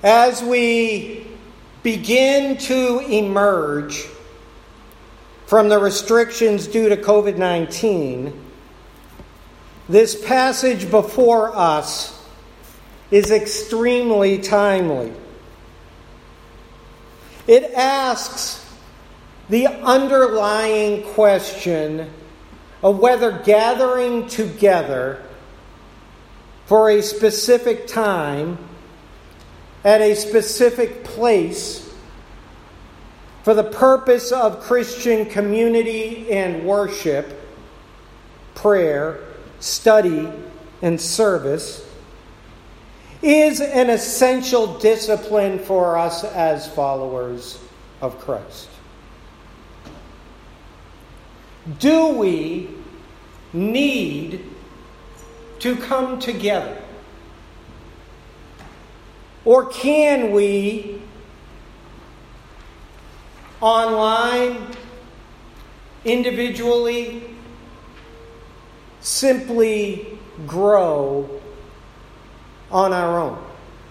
As we begin to emerge from the restrictions due to COVID-19, this passage before us is extremely timely. It asks the underlying question of whether gathering together for a specific time at a specific place for the purpose of Christian community and worship, prayer, study, and service is an essential discipline for us as followers of Christ. Do we need to come together? Or can we, online, individually, simply grow on our own?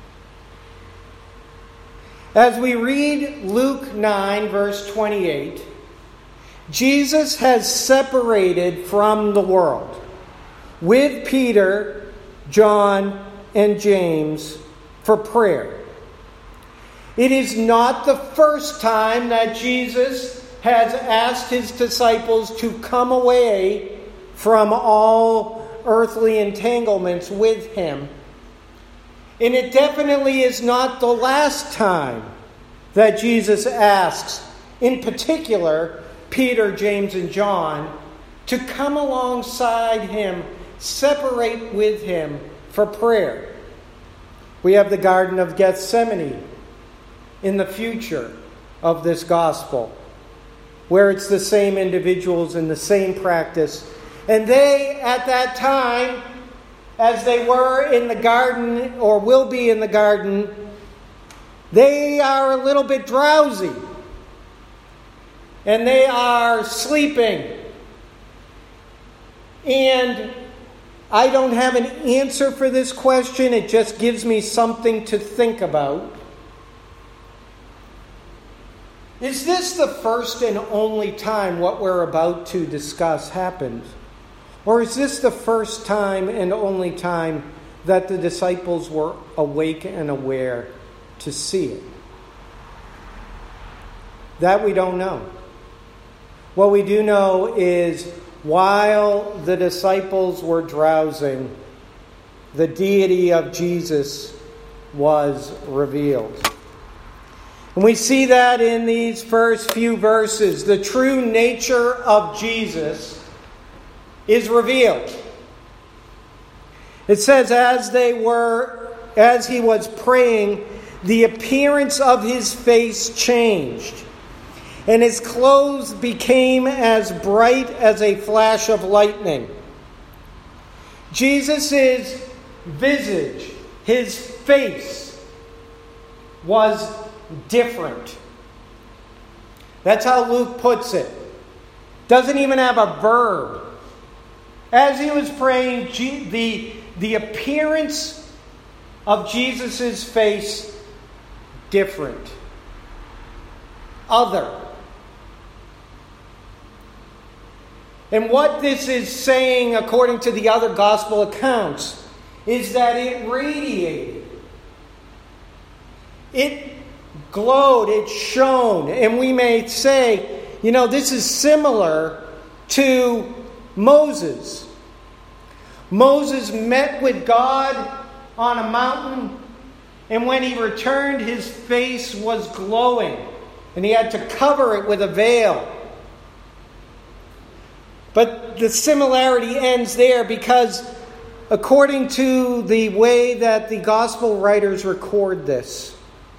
As we read Luke 9, verse 28, Jesus has separated from the world with Peter, John, and James for prayer. It is not the first time that Jesus has asked his disciples to come away from all earthly entanglements with him. And it definitely is not the last time that Jesus asks, in particular, Peter, James, and John, to come alongside him, separate with him for prayer. We have the Garden of Gethsemane in the future of this gospel, where it's the same individuals and the same practice. And they, at that time, as they were in the garden, or will be in the garden, they are a little bit drowsy. And they are sleeping. And I don't have an answer for this question. It just gives me something to think about. Is this the first and only time what we're about to discuss happened? Or is this the first time and only time that the disciples were awake and aware to see it? That we don't know. What we do know is while the disciples were drowsing, the deity of Jesus was revealed. And we see that in these first few verses. The true nature of Jesus is revealed. It says, as he was praying, the appearance of his face changed, and his clothes became as bright as a flash of lightning. Jesus' visage, his face, was different. That's how Luke puts it. Doesn't even have a verb. As he was praying, the appearance of Jesus' face, different. Other. And what this is saying, according to the other gospel accounts, is that it radiated. It glowed, it shone. And we may say, this is similar to Moses. Moses met with God on a mountain, and when he returned, his face was glowing, and he had to cover it with a veil. But the similarity ends there because according to the way that the gospel writers record this,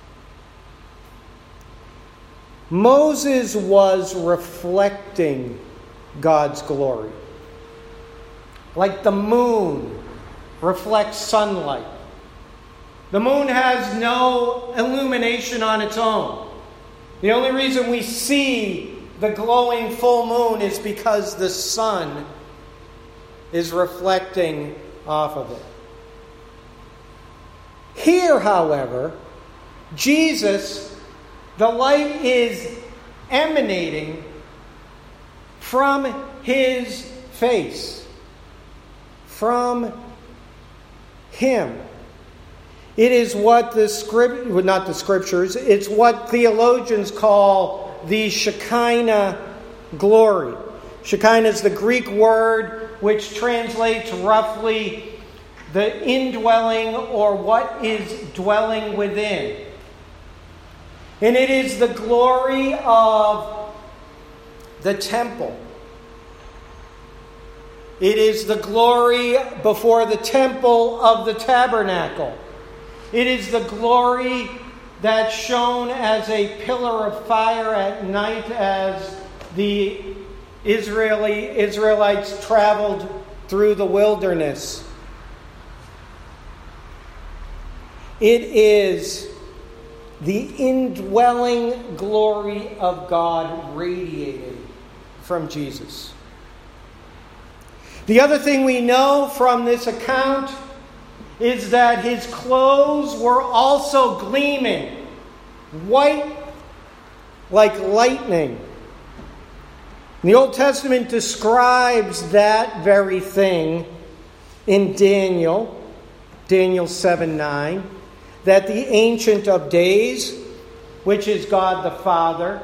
Moses was reflecting God's glory. Like the moon reflects sunlight. The moon has no illumination on its own. The only reason we see the glowing full moon is because the sun is reflecting off of it. Here, however, Jesus, the light is emanating from his face, from him. It is what not the scriptures, it's what theologians call the Shekinah glory. Shekinah is the Greek word which translates roughly the indwelling or what is dwelling within. And it is the glory of the temple. It is the glory before the temple of the tabernacle. It is the glory that's shown as a pillar of fire at night as the Israelites traveled through the wilderness. It is the indwelling glory of God radiated from Jesus. The other thing we know from this account is that his clothes were also gleaming, white like lightning. The Old Testament describes that very thing in Daniel 7:9, that the Ancient of Days, which is God the Father,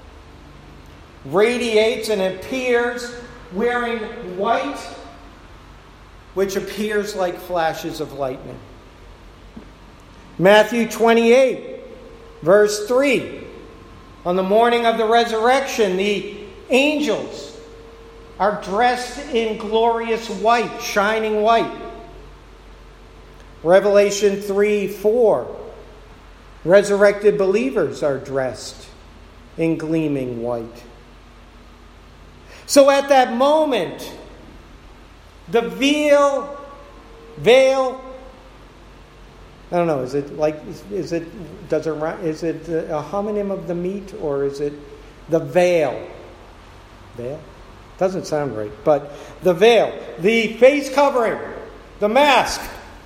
radiates and appears wearing white, which appears like flashes of lightning. Matthew 28, verse 3. On the morning of the resurrection, the angels are dressed in glorious white, shining white. Revelation 3:4. Resurrected believers are dressed in gleaming white. So at that moment, the veil, I don't know, is it a homonym of the meat, or is it the veil? Veil? Doesn't sound right, but the veil, the face covering, the mask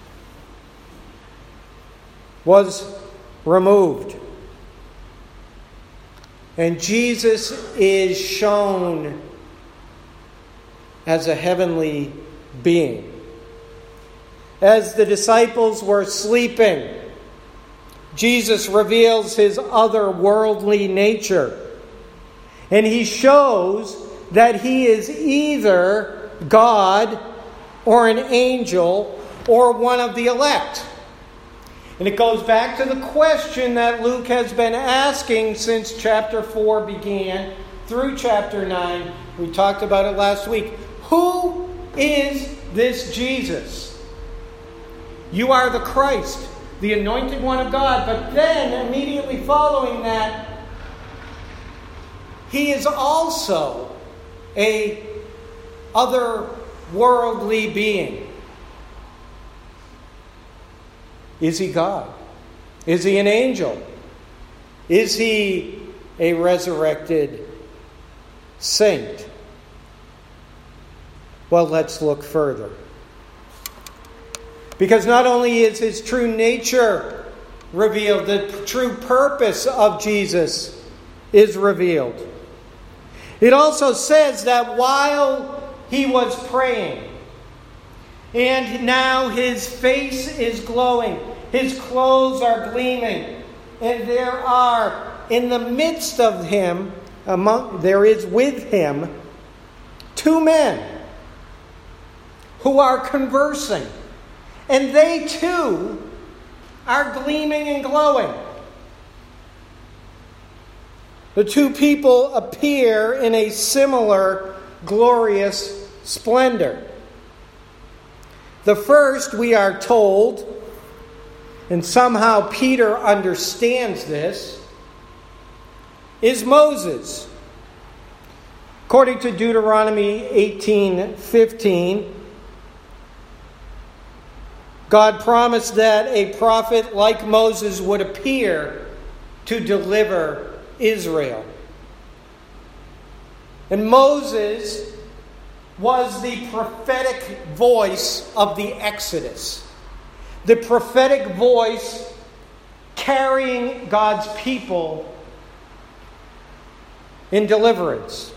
was removed. And Jesus is shown as a heavenly being. As the disciples were sleeping, Jesus reveals his otherworldly nature. And he shows that he is either God or an angel or one of the elect. And it goes back to the question that Luke has been asking since chapter 4 began through chapter 9. We talked about it last week. Who is this Jesus? You are the Christ, the anointed one of God. But then, immediately following that, he is also a otherworldly being. Is he God? Is he an angel? Is he a resurrected saint? Well, let's look further. Because not only is his true nature revealed, the true purpose of Jesus is revealed. It also says that while he was praying, and now his face is glowing, his clothes are gleaming, and there are in the midst of him, there is with him, two men who are conversing. And they too are gleaming and glowing. The two people appear in a similar glorious splendor. The first, we are told, and somehow Peter understands this, is Moses. According to Deuteronomy 18:15, God promised that a prophet like Moses would appear to deliver Israel. And Moses was the prophetic voice of the Exodus. The prophetic voice carrying God's people in deliverance.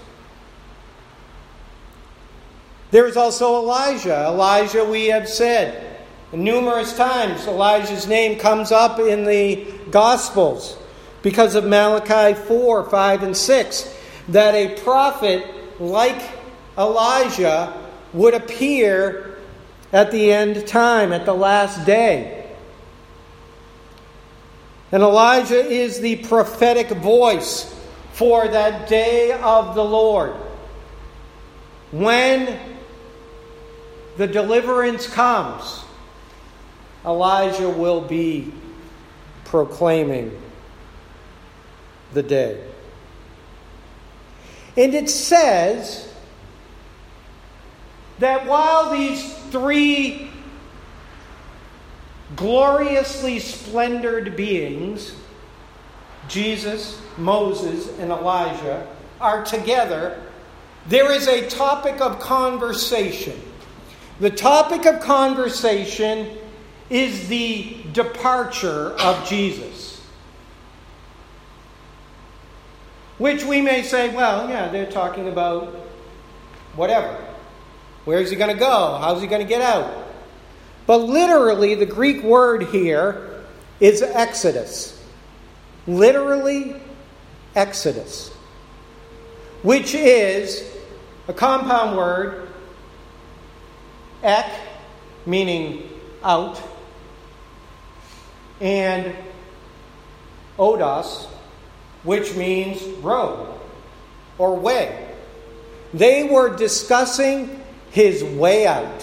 There is also Elijah. Elijah, we have said numerous times, Elijah's name comes up in the Gospels because of Malachi 4, 5, and 6, that a prophet like Elijah would appear at the end time, at the last day. And Elijah is the prophetic voice for that day of the Lord, when the deliverance comes. Elijah will be proclaiming the day. And it says that while these three gloriously splendored beings, Jesus, Moses, and Elijah, are together, there is a topic of conversation. The topic of conversation is the departure of Jesus. Which we may say, well, yeah, they're talking about whatever. Where's he going to go? How's he going to get out? But literally, the Greek word here is Exodus. Literally, Exodus. Which is a compound word, ek, meaning out, and odos, which means road or way. They were discussing his way out.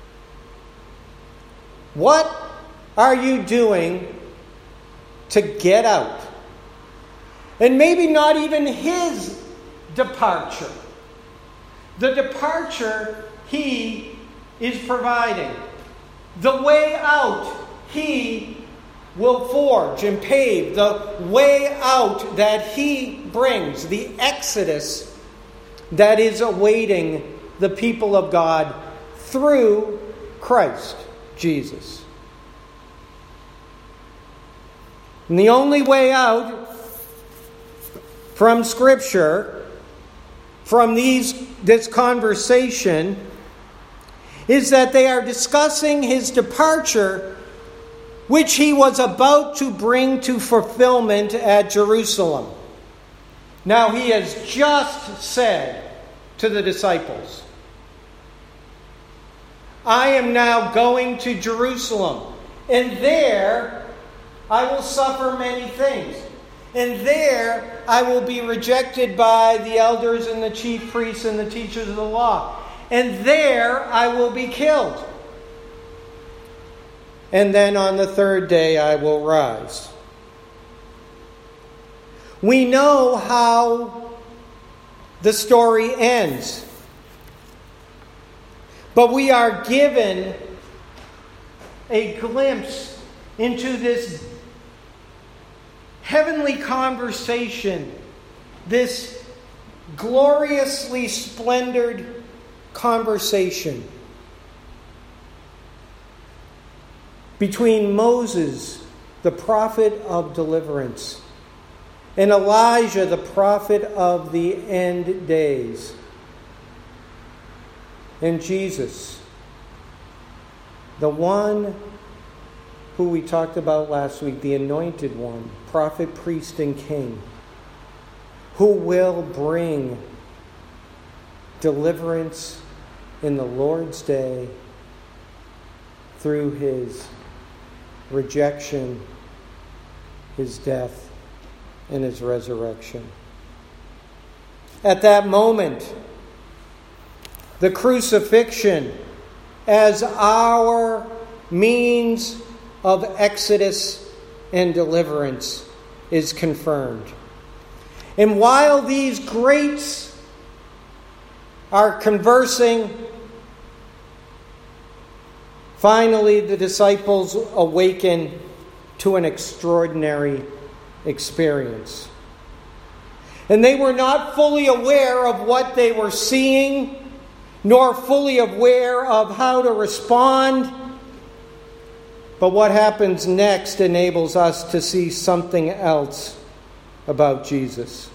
What are you doing to get out? And maybe not even his departure. The departure he is providing. The way out he will forge and pave. The way out that he brings. The exodus that is awaiting the people of God through Christ Jesus. And the only way out from Scripture, from this conversation, is that they are discussing his departure, which he was about to bring to fulfillment at Jerusalem. Now he has just said to the disciples, I am now going to Jerusalem, and there I will suffer many things. And there I will be rejected by the elders and the chief priests and the teachers of the law. And there I will be killed. And then on the third day I will rise. We know how the story ends. But we are given a glimpse into this heavenly conversation, this gloriously splendored conversation between Moses, the prophet of deliverance, and Elijah, the prophet of the end days, and Jesus, the one who we talked about last week, the anointed one, prophet, priest, and king, who will bring deliverance in the Lord's day through his rejection, his death, and his resurrection. At that moment, the crucifixion as our means of exodus and deliverance is confirmed. And while these greats are conversing, finally the disciples awaken to an extraordinary experience. And they were not fully aware of what they were seeing, nor fully aware of how to respond. But what happens next enables us to see something else about Jesus.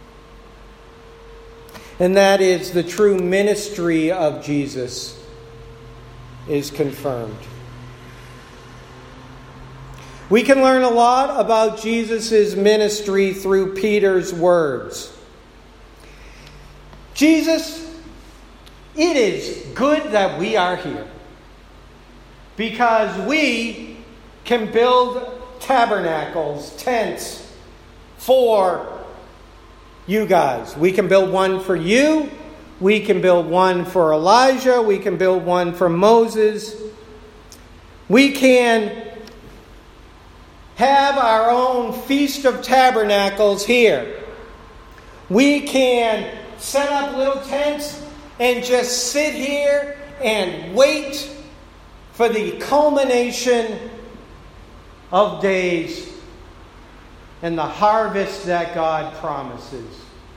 And that is the true ministry of Jesus is confirmed. We can learn a lot about Jesus' ministry through Peter's words. Jesus, it is good that we are here because we can build tabernacles, tents for you guys. We can build one for you. We can build one for Elijah. We can build one for Moses. We can have our own Feast of Tabernacles here. We can set up little tents and just sit here and wait for the culmination of days and the harvest that God promises.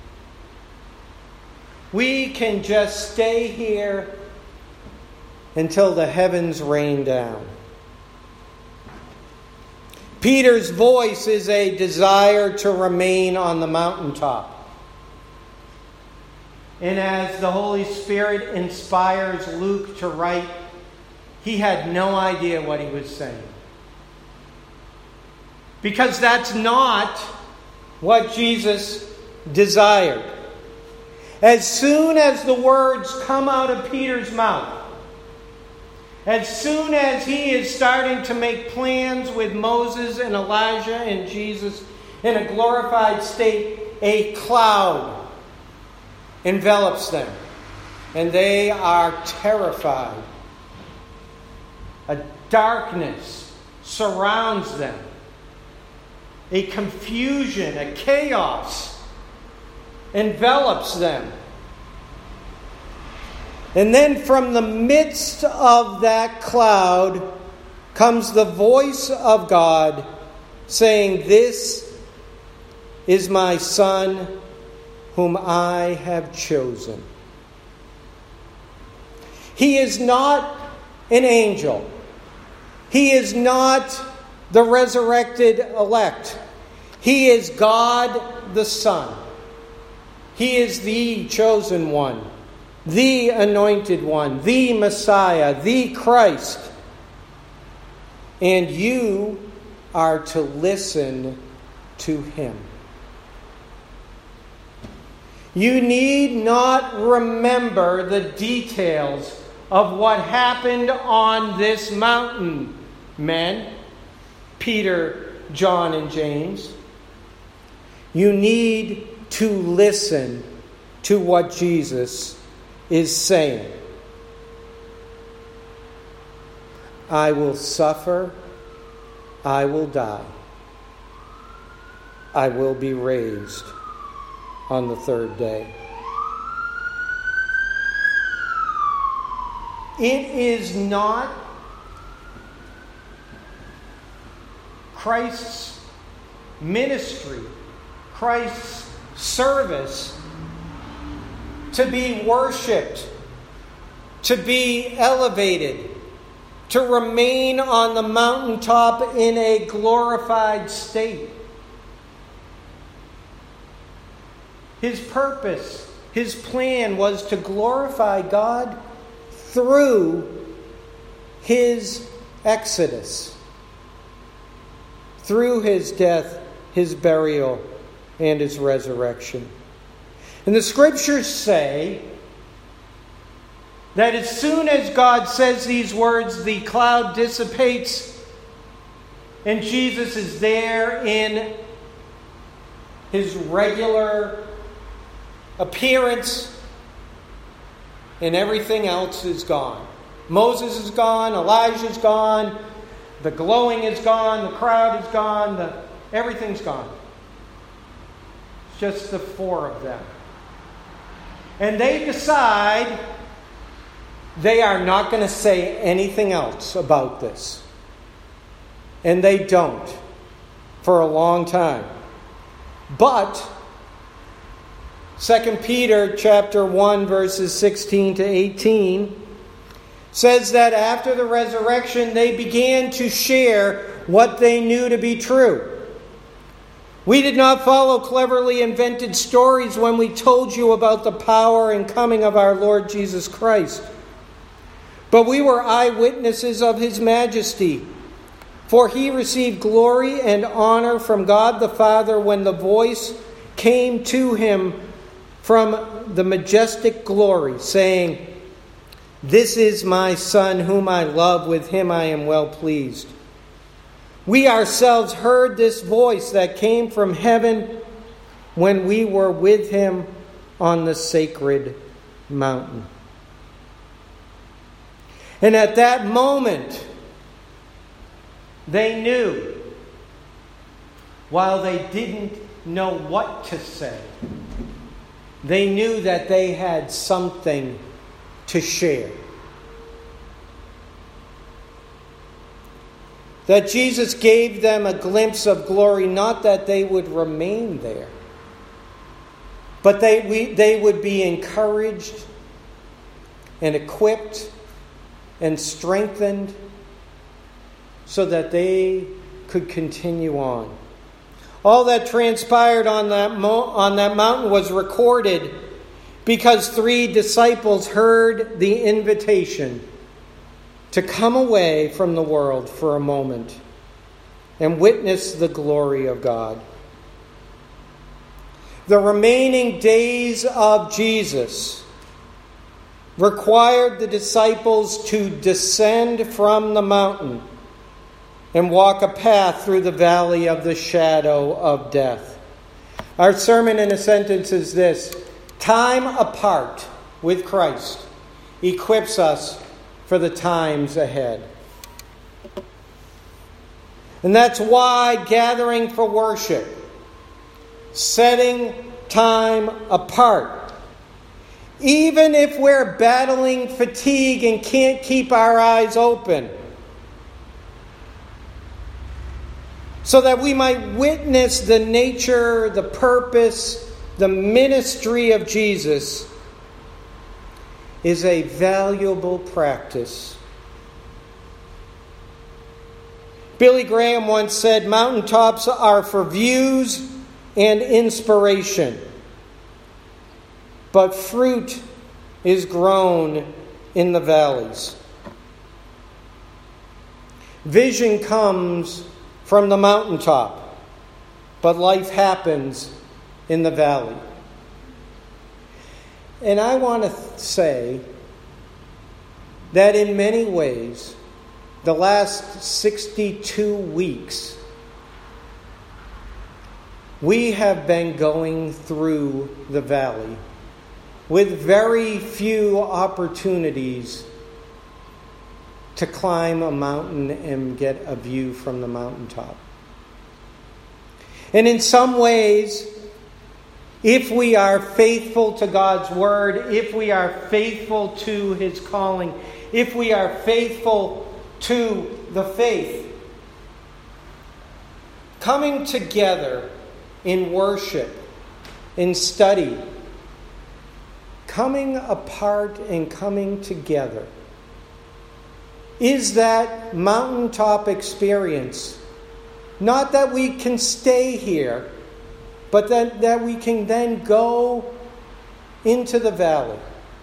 We can just stay here until the heavens rain down. Peter's voice is a desire to remain on the mountaintop. And as the Holy Spirit inspires Luke to write, he had no idea what he was saying. Because that's not what Jesus desired. As soon as the words come out of Peter's mouth, as soon as he is starting to make plans with Moses and Elijah and Jesus in a glorified state, a cloud envelops them. And they are terrified. A darkness surrounds them. A confusion, a chaos envelops them. And then from the midst of that cloud comes the voice of God saying, "This is my Son whom I have chosen." He is not an angel. He is not the resurrected elect. He is God the Son. He is the chosen one, the anointed one, the Messiah, the Christ. And you are to listen to him. You need not remember the details of what happened on this mountain, men, Peter, John, and James. You need to listen to what Jesus is saying. I will suffer, I will die, I will be raised on the third day. It is not Christ's ministry, Christ's service to be worshipped, to be elevated, to remain on the mountaintop in a glorified state. His purpose, his plan was to glorify God through his exodus, through his death, his burial, and his resurrection. And the scriptures say that as soon as God says these words, the cloud dissipates and Jesus is there in his regular appearance, and everything else is gone. Moses is gone, Elijah's gone, the glowing is gone, the crowd is gone, everything's gone. It's just the four of them. And they decide they are not going to say anything else about this. And they don't for a long time. But 2 Peter chapter 1 verses 16 to 18 says that after the resurrection, they began to share what they knew to be true. We did not follow cleverly invented stories when we told you about the power and coming of our Lord Jesus Christ. But we were eyewitnesses of his majesty. For he received glory and honor from God the Father when the voice came to him from the majestic glory, saying, "This is my Son whom I love, with him I am well pleased." We ourselves heard this voice that came from heaven when we were with him on the sacred mountain. And at that moment, they knew, while they didn't know what to say, they knew that they had something to share. That Jesus gave them a glimpse of glory, not that they would remain there, but they would be encouraged and equipped and strengthened so that they could continue on. All that transpired on that mountain was recorded because 3 disciples heard the invitation to come away from the world for a moment and witness the glory of God. The remaining days of Jesus required the disciples to descend from the mountain and walk a path through the valley of the shadow of death. Our sermon in a sentence is this: time apart with Christ equips us for the times ahead. And that's why gathering for worship, setting time apart, even if we're battling fatigue and can't keep our eyes open, so that we might witness the nature, the purpose, the ministry of Jesus, is a valuable practice. Billy Graham once said, "Mountaintops are for views and inspiration, but fruit is grown in the valleys." Vision comes from the mountaintop, but life happens in the valley. And I want to say that in many ways, the last 62 weeks, we have been going through the valley with very few opportunities to climb a mountain and get a view from the mountaintop. And in some ways, if we are faithful to God's word, if we are faithful to his calling, if we are faithful to the faith, coming together in worship, in study, coming apart and coming together, is that mountaintop experience. Not that we can stay here, but that we can then go into the valley,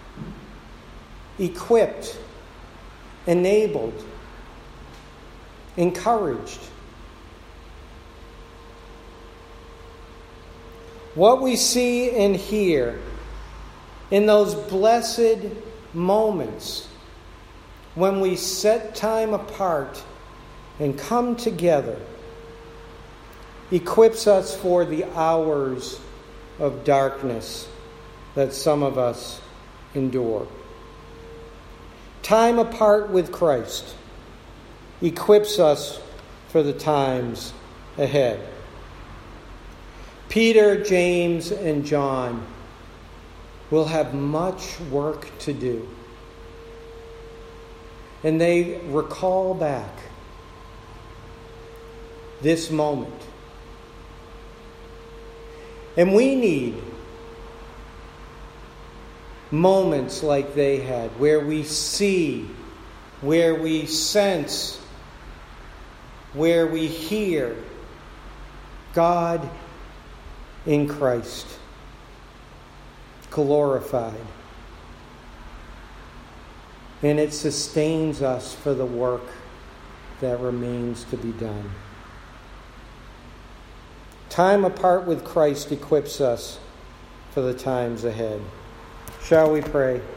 equipped, enabled, encouraged. What we see and hear in those blessed moments when we set time apart and come together equips us for the hours of darkness that some of us endure. Time apart with Christ equips us for the times ahead. Peter, James, and John will have much work to do. And they recall back this moment. And we need moments like they had, where we see where we sense, where we hear God in Christ glorified. And it sustains us for the work that remains to be done. Time apart with Christ equips us for the times ahead. Shall we pray?